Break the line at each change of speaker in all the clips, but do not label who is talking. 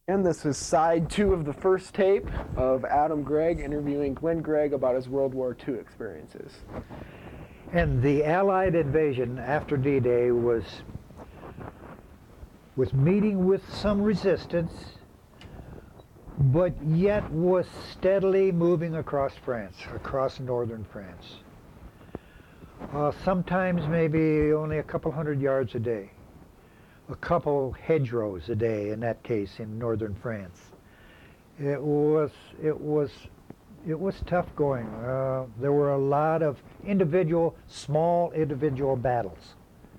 And this is side two of the first tape of Adam Gregg interviewing Glenn Gregg about his World War II experiences.
And the Allied invasion after D-Day was meeting with some resistance, but yet was steadily moving across France, across northern France. Sometimes maybe only a couple hundred yards a day, a couple hedgerows a day in that case in northern France. It was tough going. There were a lot of small individual battles.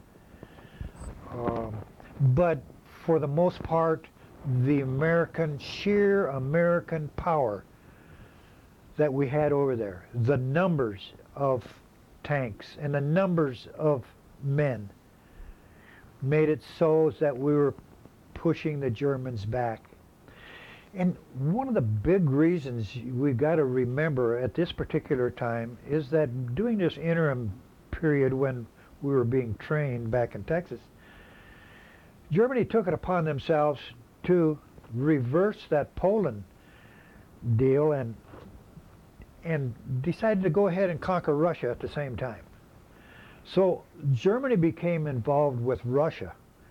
But for the most part, the sheer American power that we had over there, the numbers of tanks and the numbers of men made it so that we were pushing the Germans back. And one of the big reasons we've got to remember at this particular time is that during this interim period when we were being trained back in Texas, Germany took it upon themselves to reverse that Poland deal and decided to go ahead and conquer Russia at the same time. So Germany became involved with Russia,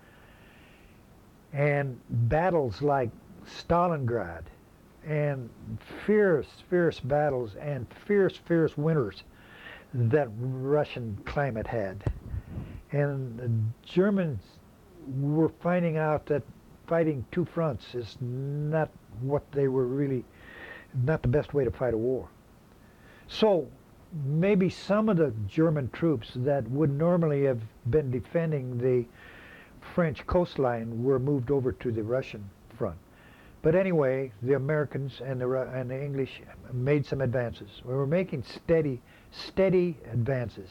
and battles like Stalingrad and fierce battles and fierce winters that Russian climate had. And the Germans were finding out that fighting two fronts is not what they were really, not the best way to fight a war. So maybe some of the German troops that would normally have been defending the French coastline were moved over to the Russian front. But anyway, the Americans and the English made some advances. We were making steady advances.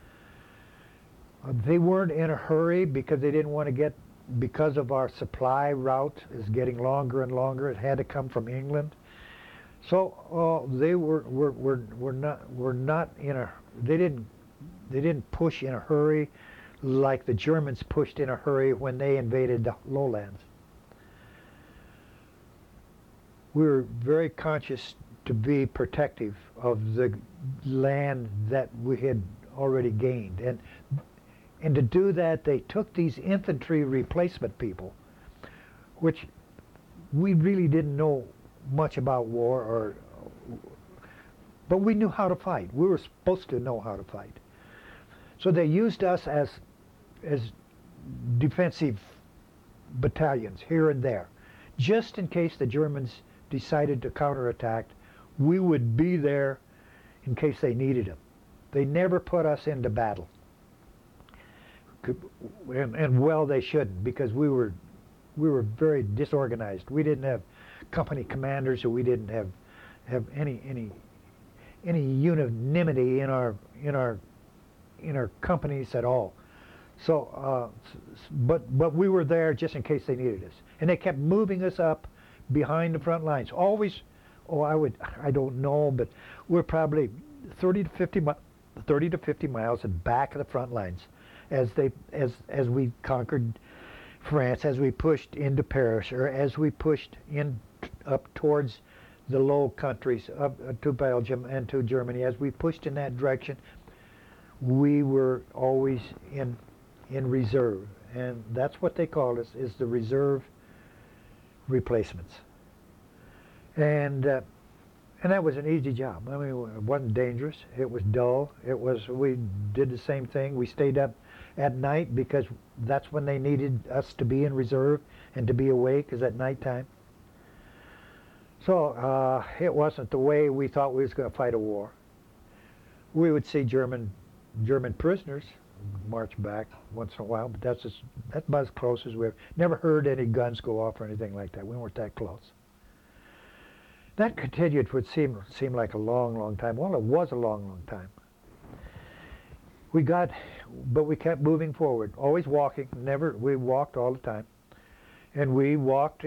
They weren't in a hurry because they didn't want to because of our supply route is getting longer and longer. It had to come from England. So they were not in a. They didn't push in a hurry like the Germans pushed in a hurry when they invaded the lowlands. We were very conscious to be protective of the land that we had already gained, and to do that, they took these infantry replacement people, which we really didn't know much about war, but we knew how to fight. We were supposed to know how to fight. So they used us as defensive battalions here and there, just in case the Germans decided to counterattack. We would be there in case they needed them. They never put us into battle. And well, they shouldn't, because we were very disorganized. We didn't have company commanders, or we didn't have any unanimity in our companies at all. So, but we were there just in case they needed us, and they kept moving us up behind the front lines. Always, I don't know, but we're probably 30 to 50 miles in back of the front lines. As we conquered France, as we pushed into Paris, or as we pushed up towards the Low Countries, up to Belgium and to Germany, as we pushed in that direction, we were always in reserve, and that's what they called us, is the reserve replacements. And that was an easy job. I mean, it wasn't dangerous. It was dull. We did the same thing. We stayed up at night because that's when they needed us to be in reserve and to be awake, is at nighttime. So it wasn't the way we thought we was going to fight a war. We would see German prisoners march back once in a while, but that's about as close as we've never heard any guns go off or anything like that. We weren't that close. That continued would seem like a long time. Well, it was a long time. But we kept moving forward, always walking. We walked all the time, and we walked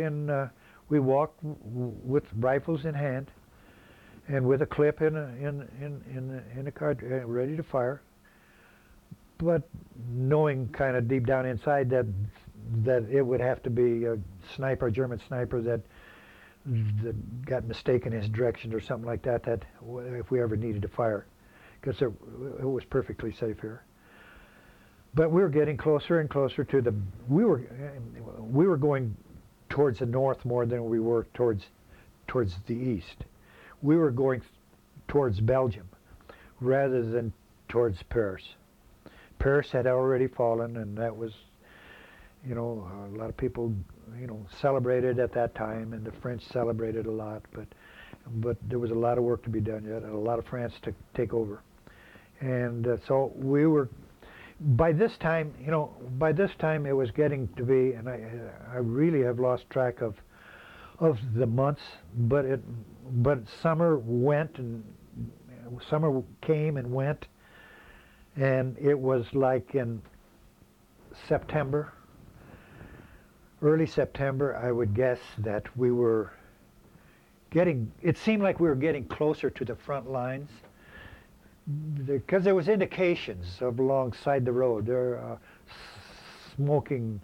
with rifles in hand, and with a clip in a cart, ready to fire. But knowing kind of deep down inside that that it would have to be a sniper, a German sniper that got mistaken in his direction or something like that. That if we ever needed to fire, because it was perfectly safe here. But we were getting closer and closer to the. We were going towards the north more than we were towards the east. We were going towards Belgium rather than towards Paris. Paris had already fallen, and that was, you know, a lot of people, you know, celebrated at that time, and the French celebrated a lot, but there was a lot of work to be done yet, and a lot of France to take over. And so we were, by this time, you know, by this time it was getting to be, and I really have lost track of the months, but summer went, and summer came and went, and it was like in September, early September, I would guess that we were getting, it seemed like we were getting closer to the front lines, because there was indications of alongside the road. There are smoking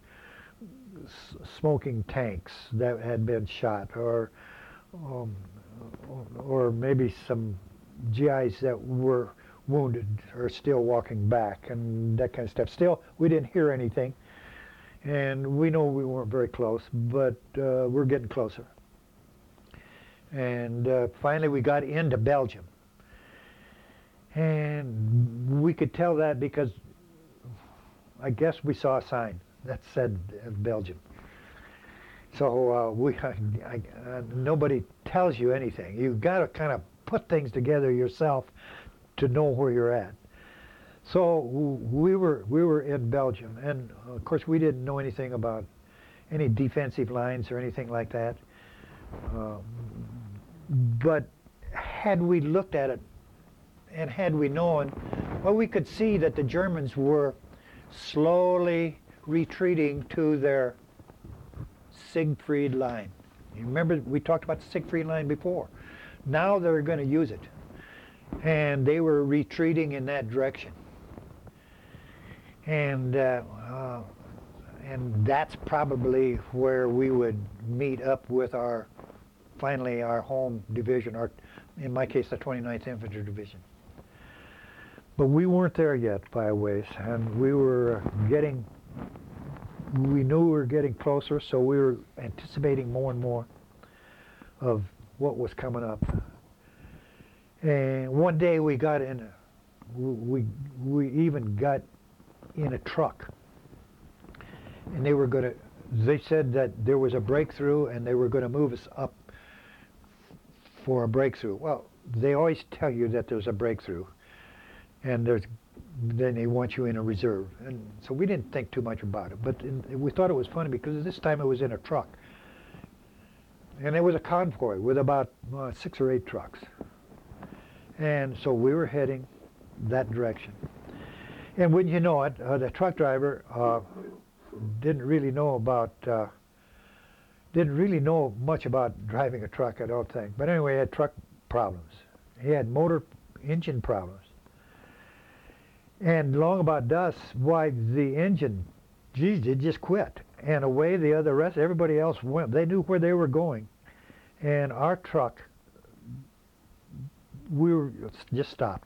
tanks that had been shot, or maybe some GIs that were wounded or still walking back and that kind of stuff. Still, we didn't hear anything, and we know we weren't very close, but we're getting closer. And finally we got into Belgium, and we could tell that because I guess we saw a sign that said Belgium. So nobody tells you anything. You've got to kind of put things together yourself to know where you're at. So we were in Belgium, and of course we didn't know anything about any defensive lines or anything like that. But had we looked at it and had we known, well, we could see that the Germans were slowly retreating to their Siegfried line. You remember we talked about the Siegfried line before. Now they're going to use it, and they were retreating in that direction. And that's probably where we would meet up with finally our home division, or in my case the 29th Infantry Division. But we weren't there yet by a ways, and we knew we were getting closer, so we were anticipating more and more of what was coming up. And one day we even got in a truck, and they said that there was a breakthrough and they were going to move us up for a breakthrough. Well, they always tell you that there's a breakthrough, and then they want you in a reserve. And so we didn't think too much about it, but we thought it was funny because this time it was in a truck. And it was a convoy with about 6 or 8 trucks. And so we were heading that direction. And wouldn't you know it, the truck driver didn't really know much about driving a truck, I don't think. But anyway, he had truck problems. He had motor engine problems. And long about dusk, why the engine, geez, it just quit. And away everybody else went. They knew where they were going. And our truck, we were just stopped.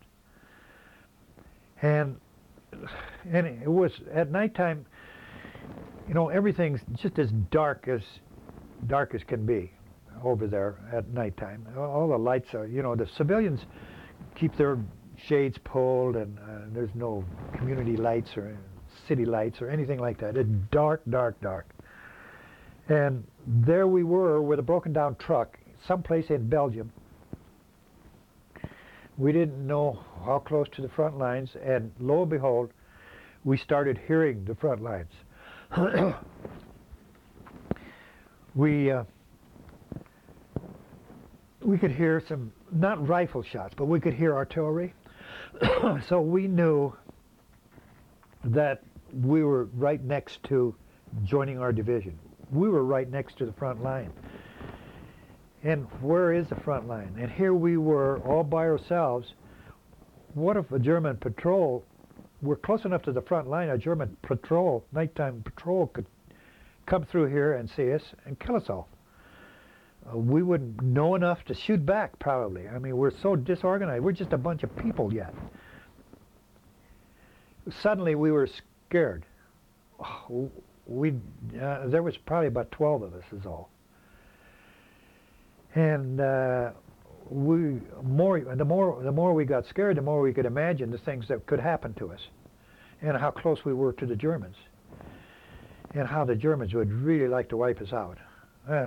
And it was at nighttime, you know, everything's just as dark as can be over there at nighttime. All the lights are, you know, the civilians keep their shades pulled, and there's no community lights or city lights or anything like that. It's dark, dark, dark. And there we were with a broken down truck someplace in Belgium. We didn't know how close to the front lines, and lo and behold, we started hearing the front lines. We could hear some, not rifle shots, but we could hear artillery. So we knew that we were right next to joining our division. We were right next to the front line. And where is the front line? And here we were all by ourselves. What if a German patrol, we're close enough to the front line, a German patrol, nighttime patrol, could come through here and see us and kill us all. We wouldn't know enough to shoot back, probably. I mean, we're so disorganized. We're just a bunch of people yet. Suddenly, we were scared. There was probably about 12 of us is all. And the more we got scared, the more we could imagine the things that could happen to us, and how close we were to the Germans, and how the Germans would really like to wipe us out. And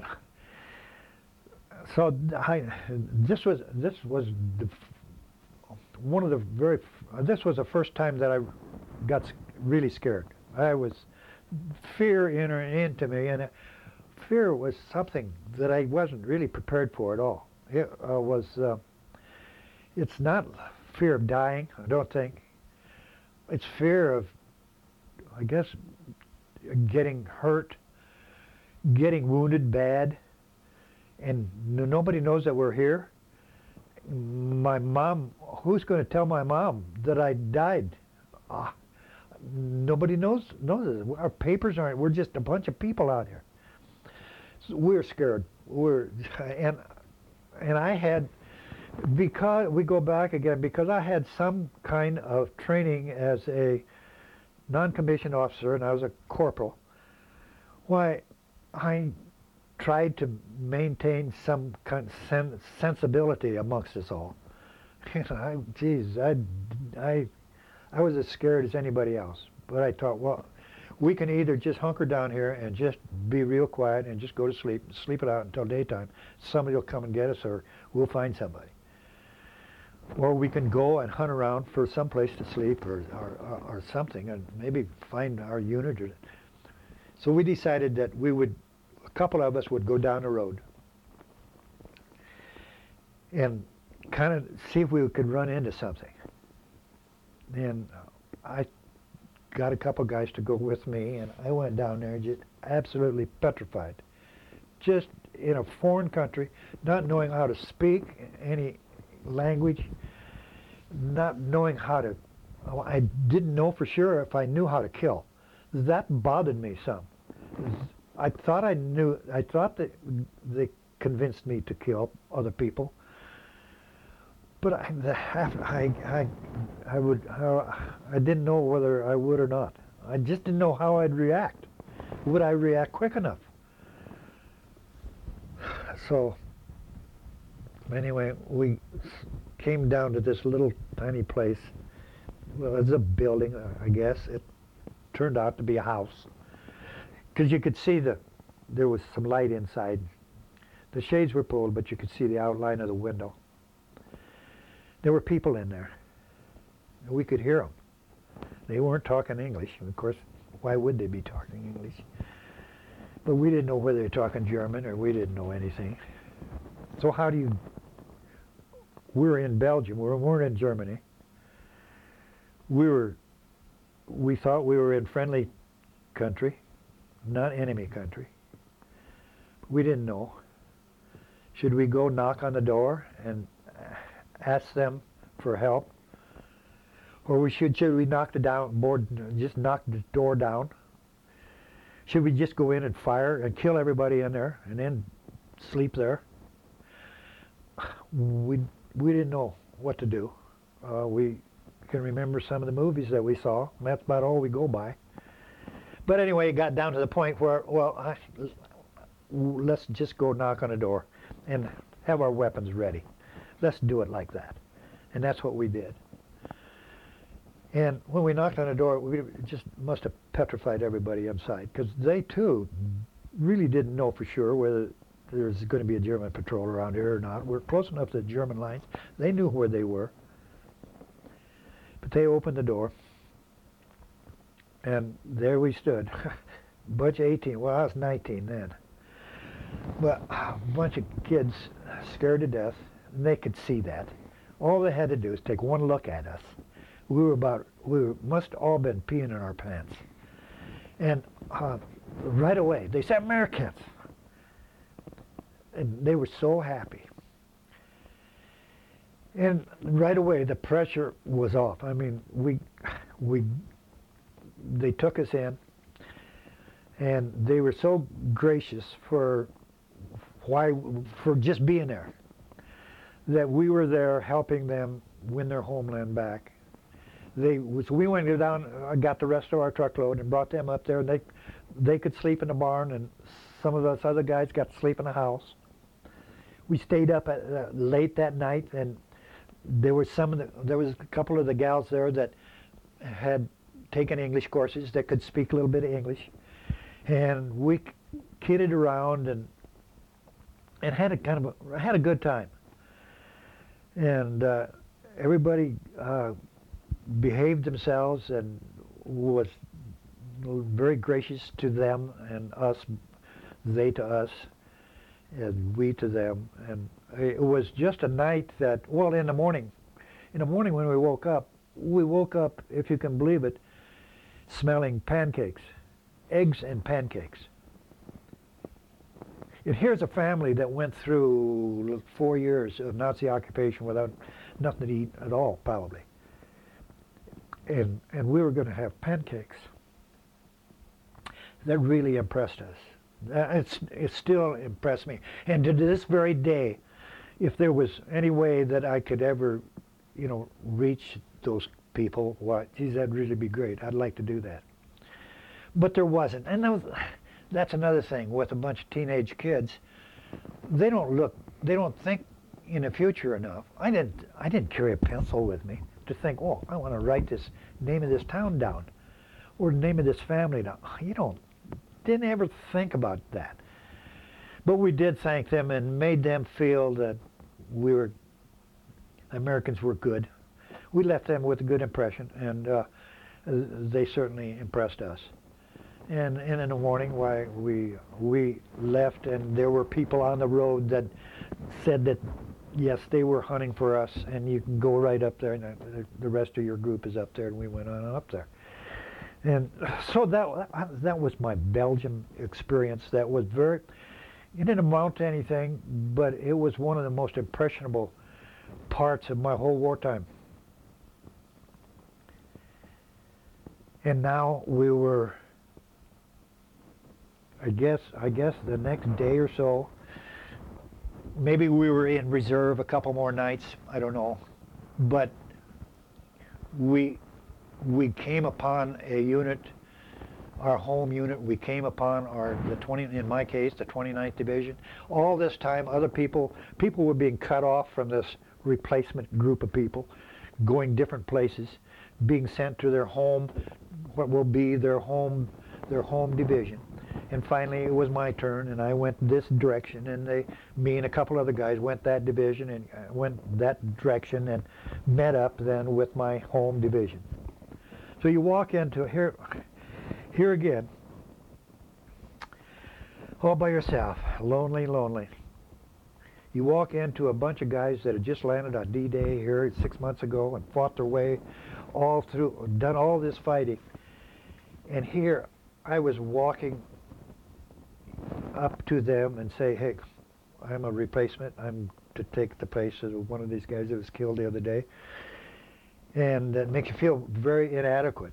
so this was the first time that I got really scared. Fear entered into me, and fear was something that I wasn't really prepared for at all. It's not fear of dying, I don't think. It's fear of, I guess, getting hurt, getting wounded bad, and nobody knows that we're here. My mom, who's going to tell my mom that I died? Nobody knows this. Our papers aren't. We're just a bunch of people out here. So we're scared. And I had, because we go back again, because I had some kind of training as a non-commissioned officer, and I was a corporal. Why, I tried to maintain some kind of sensibility amongst us all. And I was as scared as anybody else. But I thought, well, we can either just hunker down here and just be real quiet and just go to sleep it out until daytime. Somebody will come and get us, or we'll find somebody. Or we can go and hunt around for some place to sleep or something, and maybe find our unit. So we decided that a couple of us would go down the road and kind of see if we could run into something. And I got a couple guys to go with me, and I went down there just absolutely petrified. Just in a foreign country, not knowing how to speak any language, not knowing how to, I didn't know for sure if I knew how to kill. That bothered me some. I thought that they convinced me to kill other people, but I didn't know whether I would or not. I just didn't know how I'd react. Would I react quick enough? So anyway, we came down to this little tiny place. Well, it's a building, I guess. It turned out to be a house, because you could see there was some light inside. The shades were pulled, but you could see the outline of the window. There were people in there. We could hear them. They weren't talking English. And of course, why would they be talking English? But we didn't know whether they were talking German, or we didn't know anything. So we were in Belgium. We weren't in Germany. We thought we were in friendly country, not enemy country. We didn't know. Should we go knock on the door and ask them for help? Or should we knock just knock the door down? Should we just go in and fire and kill everybody in there and then sleep there? We didn't know what to do. We can remember some of the movies that we saw. That's about all we go by. But anyway, it got down to the point where, well, let's just go knock on a door and have our weapons ready. Let's do it like that. And that's what we did. And when we knocked on the door, we just must have petrified everybody inside, because they too really didn't know for sure whether there's going to be a German patrol around here or not. We're close enough to the German lines. They knew where they were. But they opened the door, and there we stood. Bunch of 18, well, I was 19 then. But a bunch of kids scared to death, and they could see that. All they had to do is take one look at us. We must all been peeing in our pants. And right away, they said, Americans. And they were so happy. And right away, the pressure was off. I mean, they took us in, And they were so gracious for just being there, that we were there helping them win their homeland back. So we went down, got the rest of our truckload and brought them up there, and they could sleep in the barn, and some of us other guys got to sleep in the house. We stayed up late that night, and there was a couple of the gals there that had taken English courses that could speak a little bit of English, and we kidded around and had a good time. And everybody behaved themselves and was very gracious to them and us, they to us, and we to them. And it was just a night that, well, in the morning when we woke up, if you can believe it, smelling pancakes, eggs and pancakes. And here's a family that went through 4 years of Nazi occupation without nothing to eat at all, probably. And we were going to have pancakes. That really impressed us. It still impressed me. And to this very day, if there was any way that I could ever, reach those people, well, geez, that'd really be great. I'd like to do that. But there wasn't. And that's another thing with a bunch of teenage kids. They don't think in the future enough. I didn't carry a pencil with me to think, oh, I want to write this name of this town down or the name of this family down. Didn't ever think about that. But we did thank them and made them feel that Americans were good. We left them with a good impression, and they certainly impressed us. And in the morning, we left, and there were people on the road that said that, yes, they were hunting for us, and you can go right up there, and the rest of your group is up there, and we went on up there. And so that was my Belgium experience. That was it didn't amount to anything, but it was one of the most impressionable parts of my whole wartime. And now we were, I guess the next day or so, maybe we were in reserve a couple more nights, I don't know, but we came upon a unit, our home unit. We came upon in my case, the 29th Division. All this time, other people were being cut off from this replacement group of people, going different places, being sent to their home, what will be their home division. And finally, it was my turn, and I went this direction, and me and a couple other guys went that division and went that direction and met up then with my home division. So you walk into here again, all by yourself, lonely. You walk into a bunch of guys that had just landed on D-Day here 6 months ago and fought their way all through, done all this fighting. And here I was walking up to them and say, hey, I'm a replacement. I'm to take the place of one of these guys that was killed the other day. And that makes you feel very inadequate.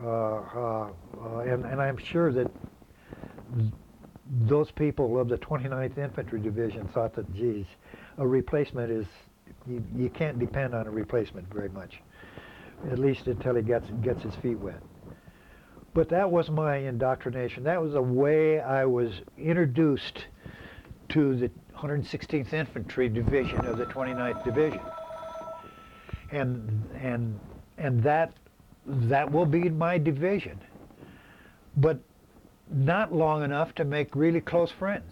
And I'm sure that those people of the 29th Infantry Division thought that, geez, a replacement is, you can't depend on a replacement very much, at least until he gets his feet wet. But that was my indoctrination. That was the way I was introduced to the 116th Infantry Division of the 29th Division. And that will be my division, but not long enough to make really close friends.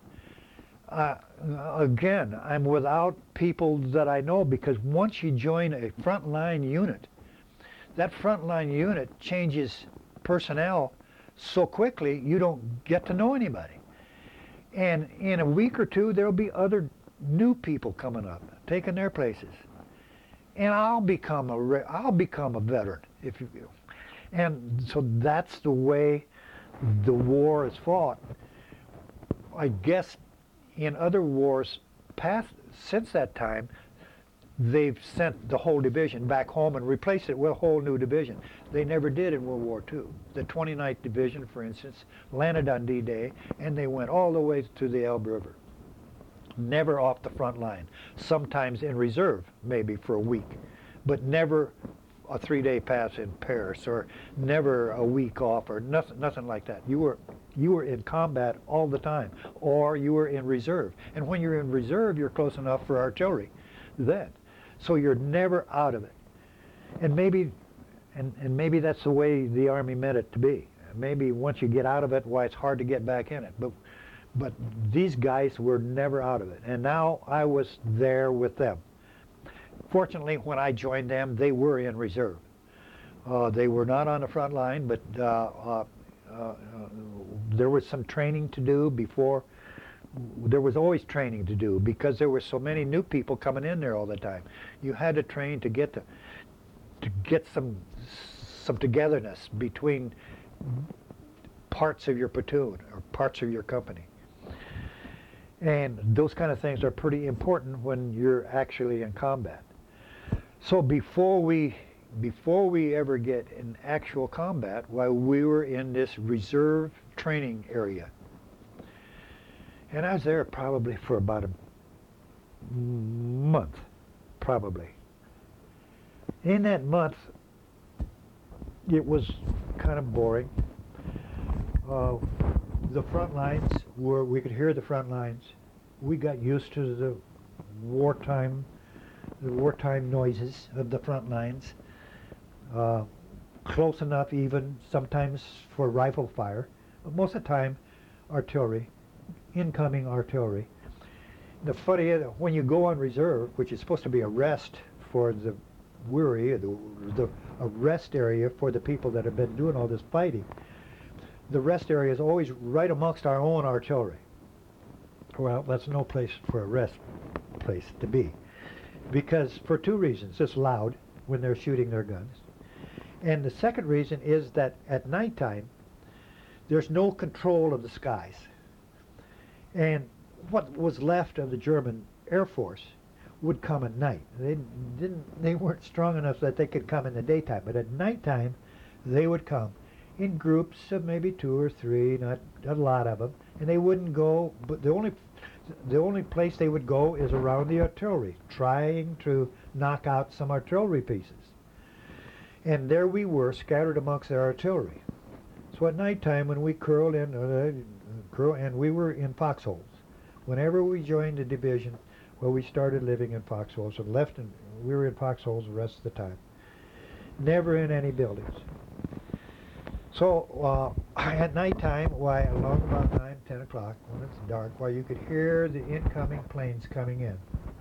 Again, I'm without people that I know, because once you join a frontline unit, that frontline unit changes personnel so quickly you don't get to know anybody. And in a week or two, there'll be other new people coming up, taking their places. And I'll become a veteran, if you will. And so that's the way the war is fought. I guess in other wars past since that time, they've sent the whole division back home and replaced it with a whole new division. They never did in World War II. The 29th Division, for instance, landed on D-Day, and they went all the way to the Elbe River. Never off the front line. Sometimes in reserve, maybe for a week, but never a 3-day pass in Paris, or never a week off, or nothing like that. You were in combat all the time, or you were in reserve. And when you're in reserve, you're close enough for artillery then. So you're never out of it. And maybe that's the way the Army meant it to be. Maybe once you get out of it, why it's hard to get back in it. But these guys were never out of it. And now I was there with them. Fortunately, when I joined them, they were in reserve. They were not on the front line, but there was some training to do before. There was always training to do because there were so many new people coming in there all the time. You had to train to get some togetherness between parts of your platoon or parts of your company. And those kind of things are pretty important when you're actually in combat. So before we ever get in actual combat, while we were in this reserve training area, and I was there probably for about a month, probably. In that month, it was kind of boring. The front lines we could hear the front lines. We got used to the wartime noises of the front lines. Close enough even sometimes for rifle fire, but most of the time artillery. Incoming artillery. The funny is, when you go on reserve, which is supposed to be a rest for the weary, a rest area for the people that have been doing all this fighting, the rest area is always right amongst our own artillery. Well, that's no place for a rest place to be, because for two reasons. It's loud when they're shooting their guns, and the second reason is that at nighttime there's no control of the skies. And what was left of the German Air Force would come at night. They weren't strong enough that they could come in the daytime, but at nighttime they would come in groups of maybe 2 or 3, not a lot of them, and they wouldn't go. But the only place they would go is around the artillery, trying to knock out some artillery pieces. And there we were, scattered amongst their artillery. So at nighttime, when we curled in, and we were in foxholes. Whenever we joined the division, well, we started living in foxholes and left, and we were in foxholes the rest of the time. Never in any buildings. So at nighttime, along about 9, 10 o'clock, when it's dark, you could hear the incoming planes coming in.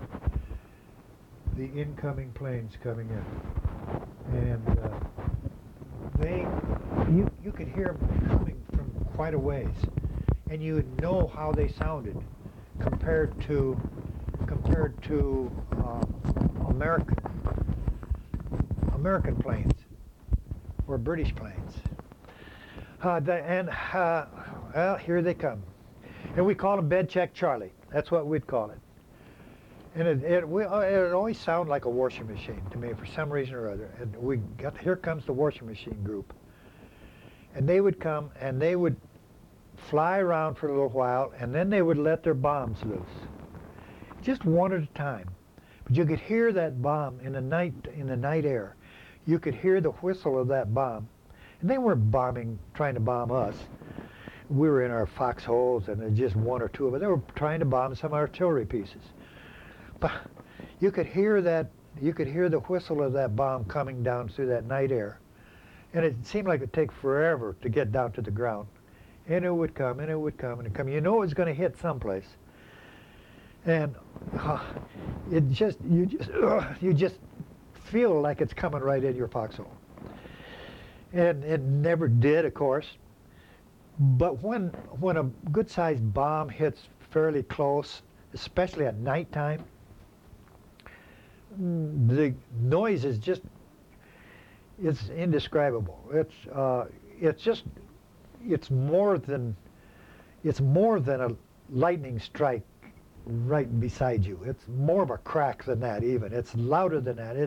The incoming planes coming in. And you could hear them coming from quite a ways. And you would know how they sounded compared to American planes or British planes. Well, here they come, and we call them Bed Check Charlie. That's what we'd call it. And it always sounded like a washing machine to me for some reason or other. And here comes the washing machine group, and they would come and they would fly around for a little while, and then they would let their bombs loose, just one at a time. But you could hear that bomb in the night air. You could hear the whistle of that bomb, and they weren't trying to bomb us. We were in our foxholes, and there's just 1 or 2 of us. They were trying to bomb some artillery pieces. But you could hear the whistle of that bomb coming down through that night air, and it seemed like it'd take forever to get down to the ground. And it would come, and it would come, and it would come. You know it was going to hit someplace. And you just feel like it's coming right in your foxhole. And it never did, of course. But when a good-sized bomb hits fairly close, especially at nighttime, the noise is it's indescribable. It's more than a lightning strike right beside you. It's more of a crack than that even. It's louder than that.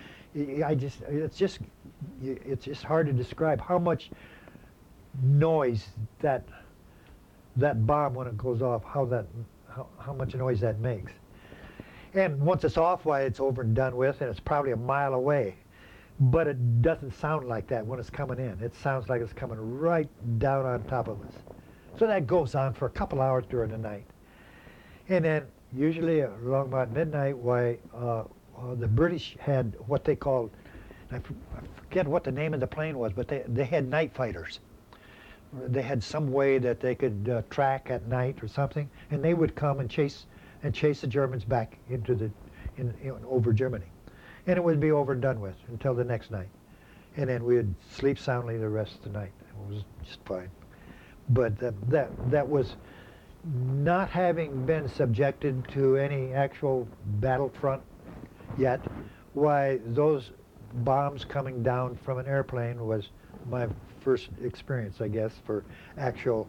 It's just hard to describe how much noise that bomb when it goes off, how much noise that makes. And once it's off, why, it's over and done with, and it's probably a mile away. But it doesn't sound like that when it's coming in. It sounds like it's coming right down on top of us. So that goes on for a couple hours during the night. And then usually along about midnight, the British had what they called, I forget what the name of the plane was, but they had night fighters. They had some way that they could track at night or something, and they would come and chase the Germans back over Germany. And it would be over and done with until the next night. And then we'd sleep soundly the rest of the night. It was just fine. But that was not having been subjected to any actual battlefront yet. Why, those bombs coming down from an airplane was my first experience, I guess, for actual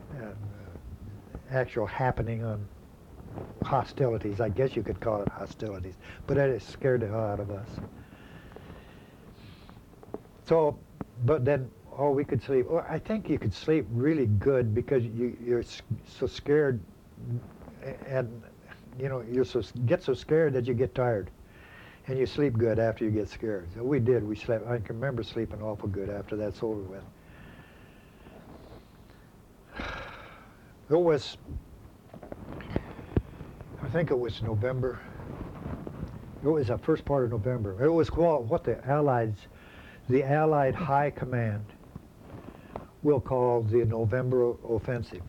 happening on hostilities. I guess you could call it hostilities, but that scared the hell out of us. So, but then, we could sleep. Well, I think you could sleep really good because you're so scared, and you get so scared that you get tired, and you sleep good after you get scared. So we did. We slept. I can remember sleeping awful good after that's over with. It was, I think it was November. It was the first part of November. It was called what the Allied High Command will call the November Offensive.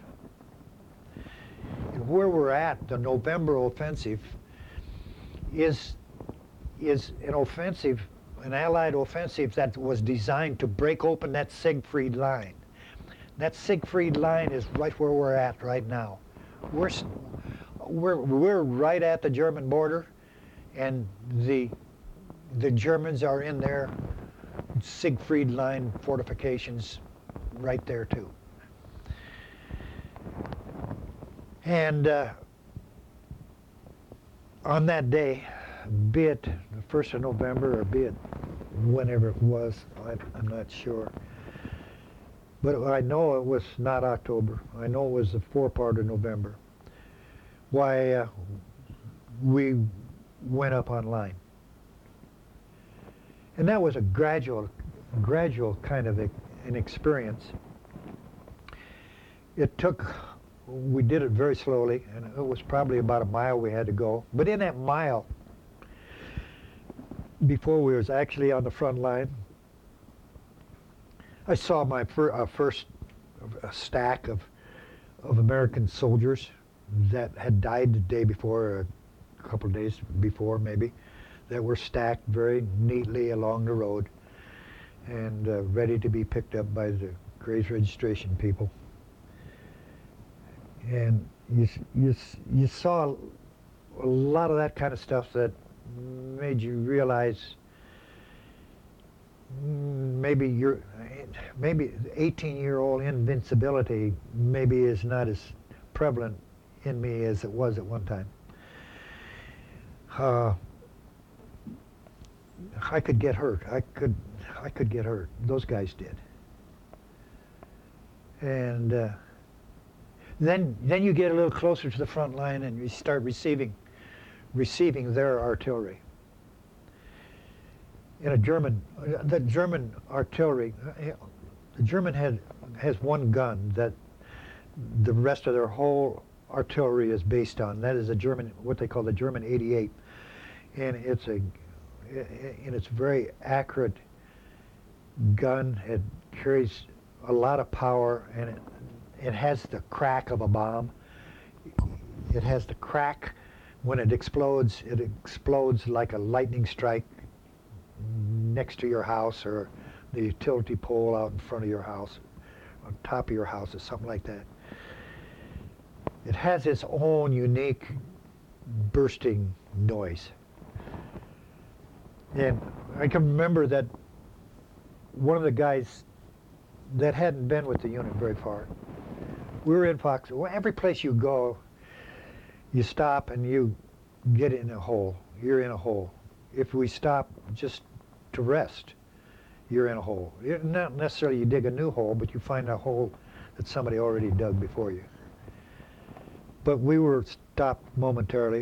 And where we're at, the November Offensive is an offensive, an Allied offensive that was designed to break open that Siegfried Line. That Siegfried Line is right where we're at right now. We're right at the German border, and the Germans are in their Siegfried Line fortifications right there too. And on that day, be it the 1st of November or be it whenever it was, I'm not sure. But I know it was not October. I know it was the forepart of November. Why, we went up online. And that was a gradual kind of an experience. We did it very slowly, and it was probably about a mile we had to go. But in that mile, before we was actually on the front line, I saw my first stack of American soldiers that had died the day before, a couple of days before maybe, that were stacked very neatly along the road and ready to be picked up by the graves registration people. And you saw a lot of that kind of stuff that made you realize maybe 18-year-old invincibility maybe is not as prevalent in me as it was at one time. I could get hurt. I could get hurt. Those guys did. And then you get a little closer to the front line and you start receiving their artillery. In the German artillery, the German has one gun that the rest of their whole artillery is based on. That is what they call the German 88, and it's a very accurate gun. It carries a lot of power, and it has the crack of a bomb. It has the crack when it explodes. It explodes like a lightning strike next to your house or the utility pole out in front of your house, on top of your house, or something like that. It has its own unique bursting noise. And I can remember that one of the guys that hadn't been with the unit very far, we were in Fox. Well, every place you go, You stop and you get in a hole. You're in a hole. If we stop just to rest, you're in a hole. Not necessarily you dig a new hole, but you find a hole that somebody already dug before you. But we were stopped momentarily,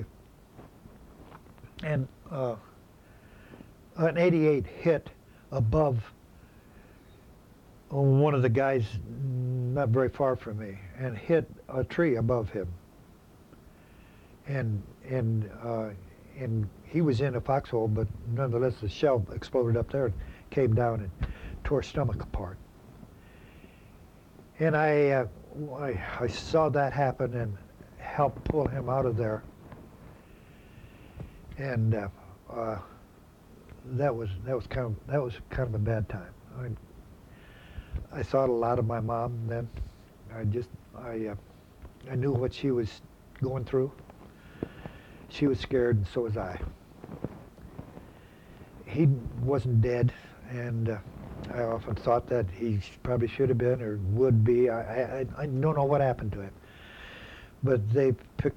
and an 88 hit above one of the guys not very far from me, and hit a tree above him. And he was in a foxhole, but nonetheless the shell exploded up there and came down and tore his stomach apart. And I saw that happen and helped pull him out of there. And that was kind of a bad time. I thought a lot of my mom then. I knew what she was going through. She was scared, and so was I. He wasn't dead, and I often thought that he probably should have been or would be. I don't know what happened to him, but the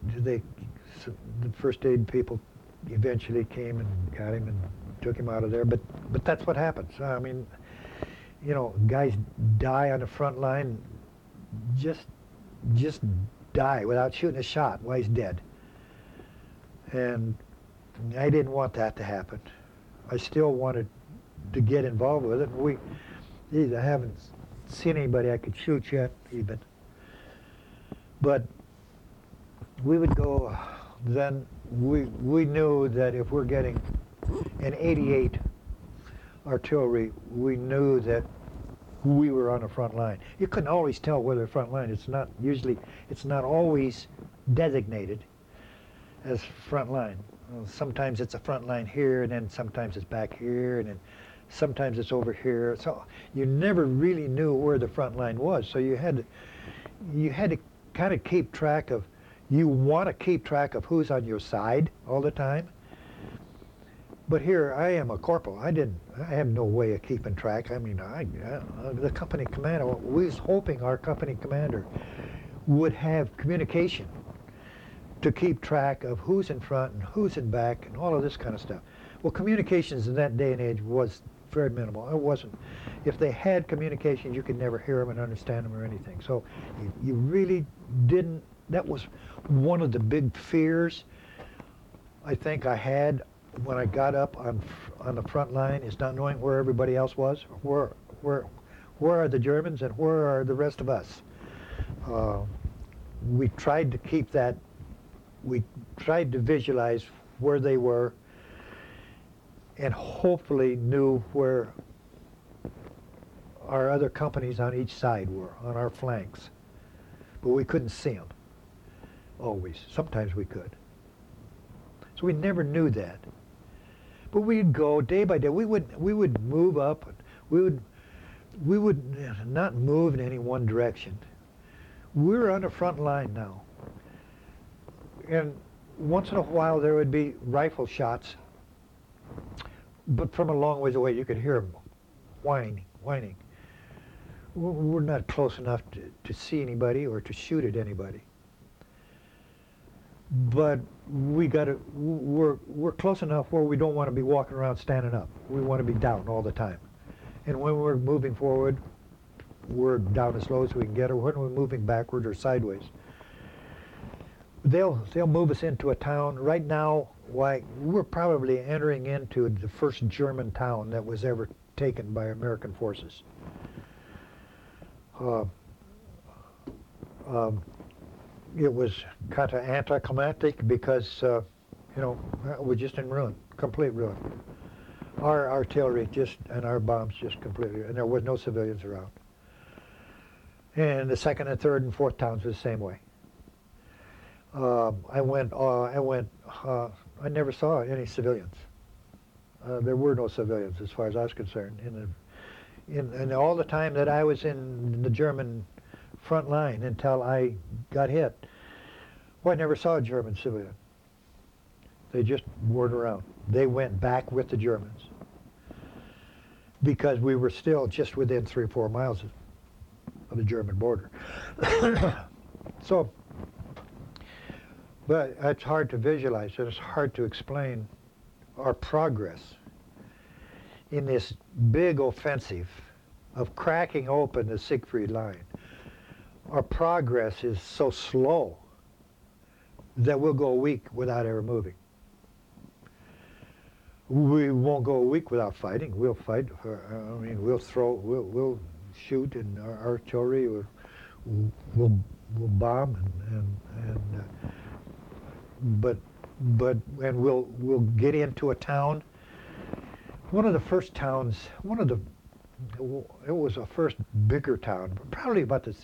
first aid people eventually came and got him and took him out of there. But that's what happens. I mean, you know, guys die on the front line, just die without shooting a shot while he's dead. And I didn't want that to happen. I still wanted to get involved with it. I haven't seen anybody I could shoot yet, even. But we would go, then we knew that if we're getting an 88 artillery, we knew that we were on the front line. You couldn't always tell where the front line. It's not always designated as front line. Sometimes it's a front line here, and then sometimes it's back here, and then sometimes it's over here. So you never really knew where the front line was. So you had to kind of keep track of. You want to keep track of who's on your side all the time. But here I am a corporal. I have no way of keeping track. I mean, the company commander. We was hoping our company commander would have communication to keep track of who's in front and who's in back and all of this kind of stuff. Well, communications in that day and age was very minimal. It wasn't. If they had communications, you could never hear them and understand them or anything. So you really didn't. That was one of the big fears I think I had when I got up on the front line, is not knowing where everybody else was. Where are the Germans and where are the rest of us? We tried to keep that. We tried to visualize where they were and hopefully knew where our other companies on each side were, on our flanks. But we couldn't see them always. Sometimes we could. So we never knew that. But we'd go day by day. We would move up. We would not move in any one direction. We're on the front line now. And once in a while there would be rifle shots, but from a long ways away you could hear them whining. We're not close enough to see anybody or to shoot at anybody. But we're close enough where we don't want to be walking around standing up. We want to be down all the time. And when we're moving forward, we're down as low as we can get, or when we're moving backward or sideways. They'll move us into a town. Right now, we're probably entering into the first German town that was ever taken by American forces. It was kind of anticlimactic because, we're just in ruin, complete ruin. Our artillery and our bombs just completely, and there was no civilians around. And the second and third and fourth towns were the same way. I never saw any civilians. There were no civilians as far as I was concerned. In all the time that I was in the German front line until I got hit, well, I never saw a German civilian. They just weren't around. They went back with the Germans because we were still just within 3 or 4 miles of the German border. So But it's hard to visualize, and it's hard to explain our progress in this big offensive of cracking open the Siegfried Line. Our progress is so slow that we'll go a week without ever moving. We won't go a week without fighting. We'll fight. We'll shoot, and our artillery will bomb, and we'll get into a town. One of the first towns, it was a first bigger town, probably about the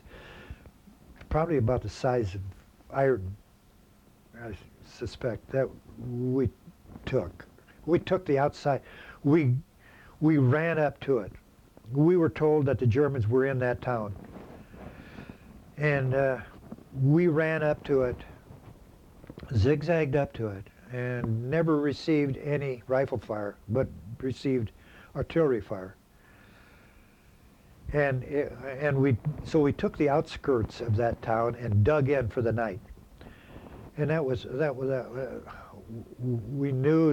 size of Ireton, I suspect, that we took. We took the outside. We ran up to it. We were told that the Germans were in that town. And we ran up to it, zigzagged up to it, and never received any rifle fire, but received artillery fire. So we took the outskirts of that town and dug in for the night. And we knew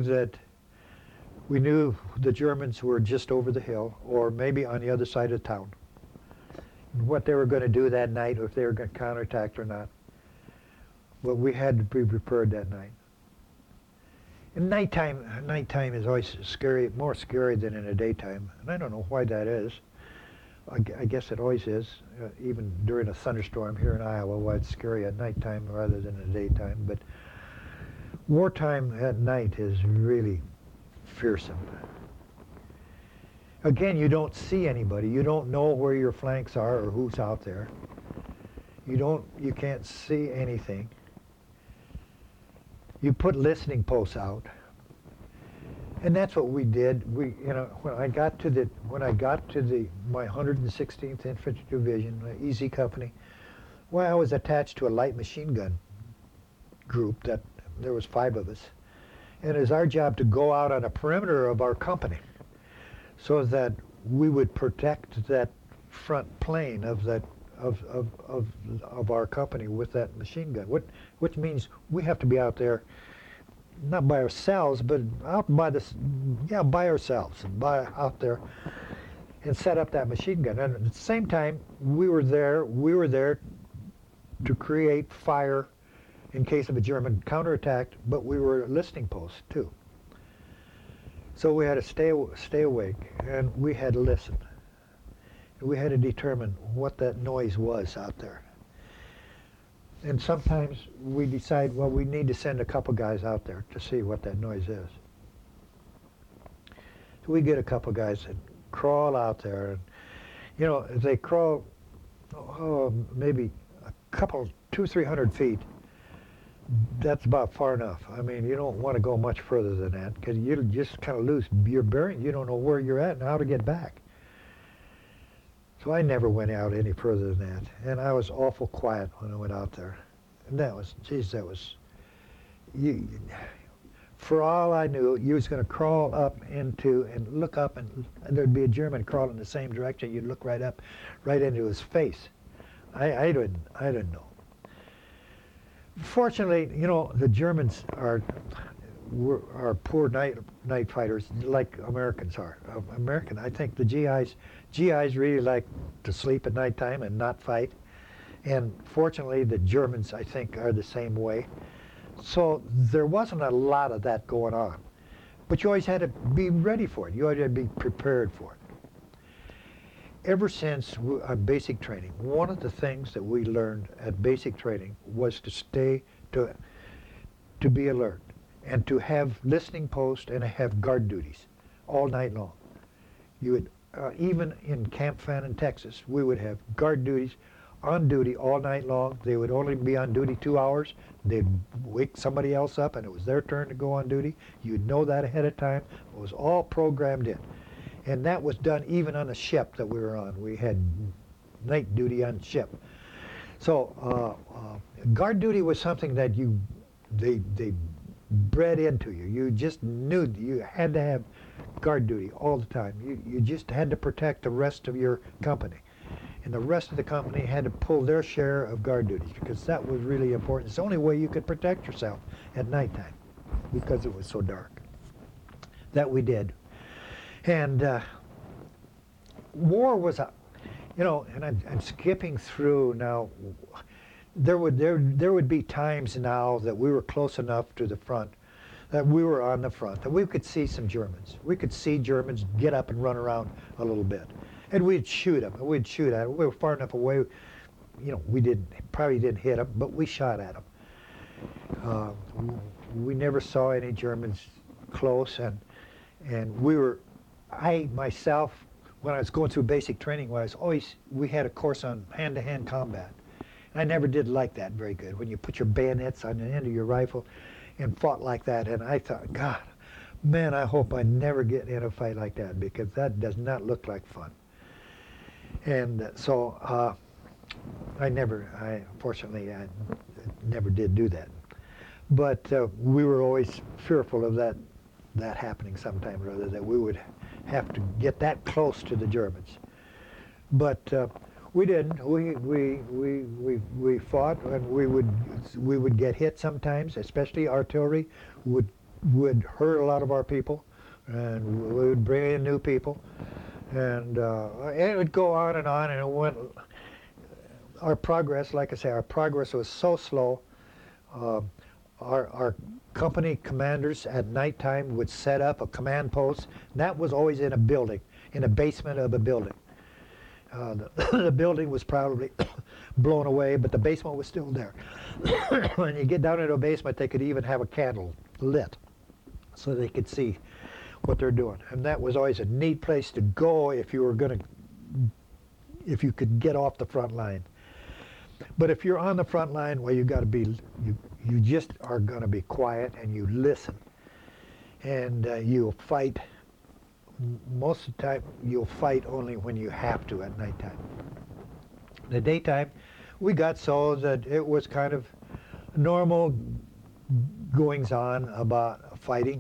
the Germans were just over the hill, or maybe on the other side of town. What they were going to do that night, or if they were going to counterattack or not. But we had to be prepared that night. And nighttime is always scary, more scary than in the daytime. And I don't know why that is. I guess it always is, even during a thunderstorm here in Iowa, why it's scary at nighttime rather than in the daytime. But wartime at night is really fearsome. Again, you don't see anybody. You don't know where your flanks are or who's out there. You can't see anything. You put listening posts out. And that's what we did. When I got to my 116th Infantry Division, Easy Company, well, I was attached to a light machine gun group that there was 5 of us. And it was our job to go out on a perimeter of our company so that we would protect that front plane of our company with that machine gun. Which means we have to be out there, not by ourselves, but out by ourselves, and out there, and set up that machine gun. And at the same time, we were there to create fire in case of a German counterattack, but we were a listening post too. So we had to stay awake, and we had to listen. And we had to determine what that noise was out there. And sometimes we decide, well, we need to send a couple guys out there to see what that noise is. So we get a couple guys that crawl out there, and if they crawl maybe a couple, 200-300 feet, that's about far enough. I mean, you don't want to go much further than that, because you'll just kind of lose your bearing. You don't know where you're at and how to get back. So I never went out any further than that, and I was awful quiet when I went out there. And for all I knew, you was going to crawl up into and look up, and there'd be a German crawling the same direction. You'd look right up, right into his face. I didn't know. Fortunately, the Germans are poor night fighters, like Americans are. I think the GIs really like to sleep at nighttime and not fight. And fortunately, the Germans, I think, are the same way. So there wasn't a lot of that going on. But you always had to be ready for it. You always had to be prepared for it. Ever since basic training, one of the things that we learned at basic training was to be alert, and to have listening posts and have guard duties all night long. You would, even in Camp Fannin, Texas, we would have guard duties on duty all night long. They would only be on duty 2 hours. They'd wake somebody else up, and it was their turn to go on duty. You'd know that ahead of time. It was all programmed in. And that was done even on the ship that we were on. We had night duty on ship. So guard duty was something that they bred into you. You just knew you had to have guard duty all the time. You just had to protect the rest of your company. and the rest of the company had to pull their share of guard duties because that was really important. It's the only way you could protect yourself at nighttime because it was so dark. That we did. And war was a, you know, and I'm skipping through now. There would be times now that we were close enough to the front, that we were on the front, that we could see some Germans. We could see Germans get up and run around a little bit. And we'd shoot them, and we'd shoot at them. We were far enough away, you know, probably didn't hit them, but we shot at them. We never saw any Germans close, and I myself, when I was going through basic training, we had a course on hand-to-hand combat. I never did like that very good, when you put your bayonets on the end of your rifle and fought like that. And I thought, God, man, I hope I never get in a fight like that, because that does not look like fun. And so fortunately, I never did do that. But we were always fearful of that happening sometime or other, that we would have to get that close to the Germans. But we didn't. We fought, and we would get hit sometimes. Especially artillery would hurt a lot of our people, and we would bring in new people, and it would go on, and it went. Our progress, like I say, our progress was so slow. Our company commanders at nighttime would set up a command post. That was always in a building, in a basement of a building. The building was probably blown away, but the basement was still there. When you get down into a basement, they could even have a candle lit so they could see what they're doing. And that was always a neat place to go if you could get off the front line. But if you're on the front line, well, you just are going to be quiet, and you listen, and you'll fight. Most of the time, you'll fight only when you have to at nighttime. The daytime, we got so that it was kind of normal goings on about fighting.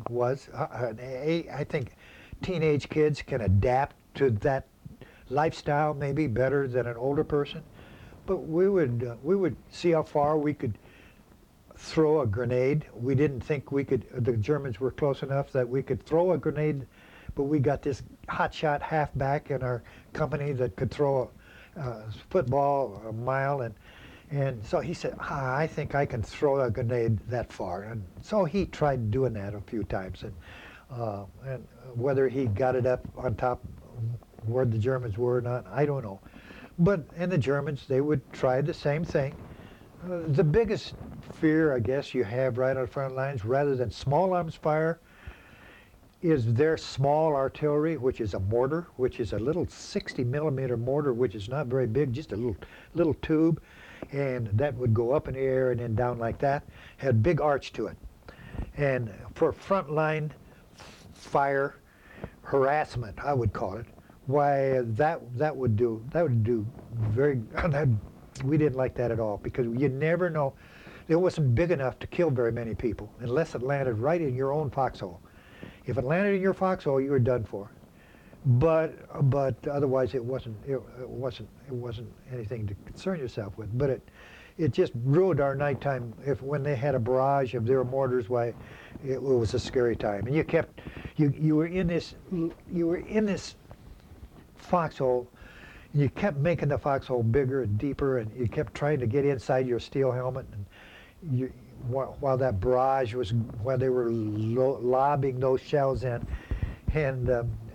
I think teenage kids can adapt to that lifestyle maybe better than an older person. But we would see how far we could throw a grenade. We didn't think the Germans were close enough that we could throw a grenade, but we got this hotshot halfback in our company that could throw a football a mile, and so he said, I think I can throw a grenade that far. And so he tried doing that a few times, and whether he got it up on top where the Germans were or not, I don't know. And the Germans, they would try the same thing. The biggest fear, I guess, you have right on the front lines, rather than small arms fire, is their small artillery, which is a mortar, which is a little 60-millimeter mortar, which is not very big, just a little tube, and that would go up in the air and then down like that. Had a big arch to it. And for frontline fire harassment, I would call it, why that would do very. We didn't like that at all, because you never know. It wasn't big enough to kill very many people unless it landed right in your own foxhole. If it landed in your foxhole, you were done for. But otherwise, it wasn't anything to concern yourself with. But it just ruined our nighttime. When they had a barrage of their mortars, why, it was a scary time. And you were in this foxhole. You kept making the foxhole bigger and deeper, and you kept trying to get inside your steel helmet. And while that barrage was, while they were lobbing those shells in, and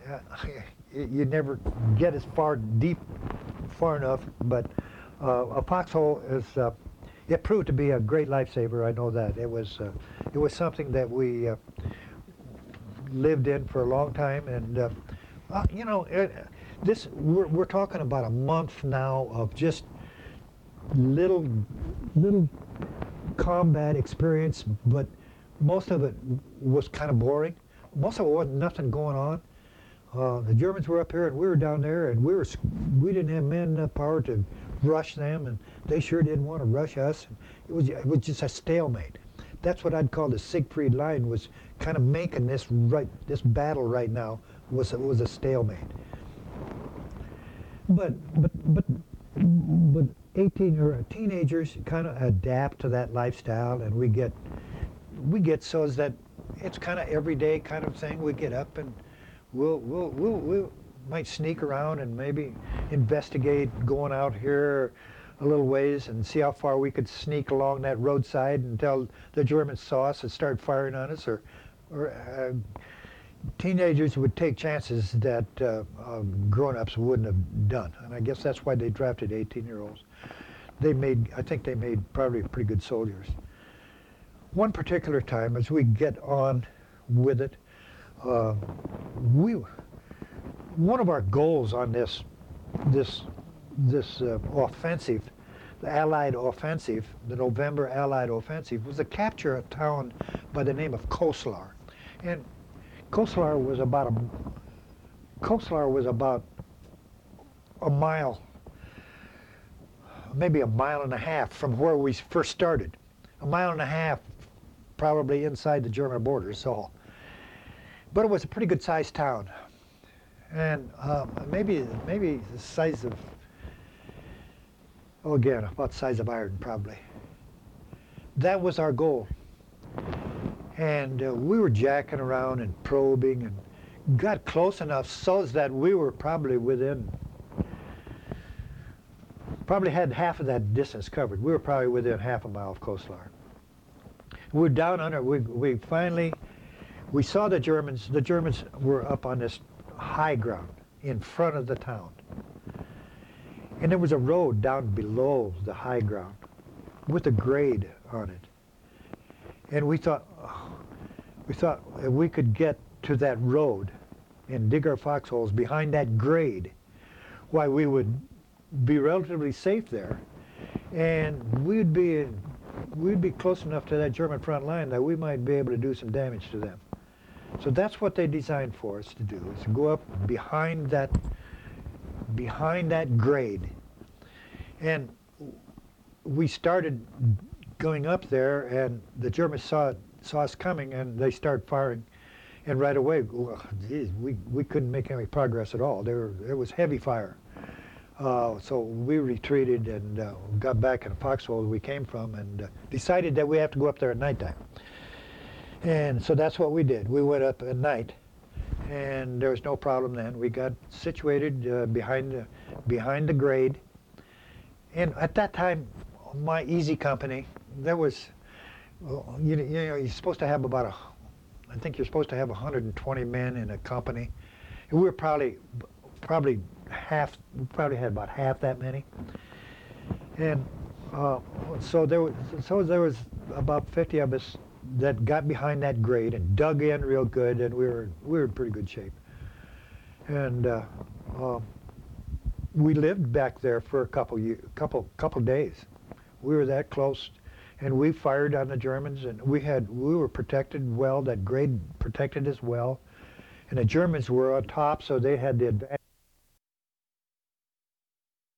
you never get as far enough. But a foxhole it proved to be a great lifesaver. I know that it was something that we lived in for a long time, and we're talking about a month now of just little combat experience, but most of it was kind of boring. Most of it wasn't nothing going on. The Germans were up here and we were down there, and we didn't have men enough power to rush them, and they sure didn't want to rush us. It was just a stalemate. That's what I'd call the Siegfried Line, was kind of making this battle right now was a stalemate. But but 18 or teenagers kind of adapt to that lifestyle, and we get so is that it's kind of everyday kind of thing. We get up and we'll might sneak around and maybe investigate going out here a little ways and see how far we could sneak along that roadside until the Germans saw us and started firing on us, or teenagers would take chances that grown-ups wouldn't have done, and I guess that's why they drafted 18-year-olds. I think they made probably pretty good soldiers. One particular time, as we get on with it, one of our goals on this offensive, the Allied offensive, the November Allied offensive, was to capture a town by the name of Koslar. And Koslar was about a mile, maybe a mile and a half from where we first started. A mile and a half probably inside the German borders, so. But it was a pretty good sized town. And maybe the size of, oh again, about the size of Ireland probably. That was our goal. And we were jacking around and probing and got close enough so that we were probably had half of that distance covered. We were probably within half a mile of Koslar. We were down under, we saw the Germans. The Germans were up on this high ground in front of the town. And there was a road down below the high ground with a grade on it. And we thought if we could get to that road and dig our foxholes behind that grade, why we would be relatively safe there, and we'd be close enough to that German front line that we might be able to do some damage to them. So that's what they designed for us to do, is to go up behind that grade. And we started going up there, and the Germans saw us coming, and they started firing. And right away, geez, we couldn't make any progress at all. There was heavy fire. So we retreated and got back in the foxhole we came from, and decided that we have to go up there at nighttime. And so that's what we did. We went up at night, and there was no problem then. We got situated behind the grade. And at that time, my Easy Company, there was, you know, you're supposed to have I think you're supposed to have 120 men in a company. And we were probably half, we probably had about half that many. And so there was about 50 of us that got behind that grade and dug in real good, and we were in pretty good shape. And we lived back there for a couple days. We were that close, and we fired on the Germans, and we were protected well. That grade protected us well, and the Germans were on top, so they had the advantage.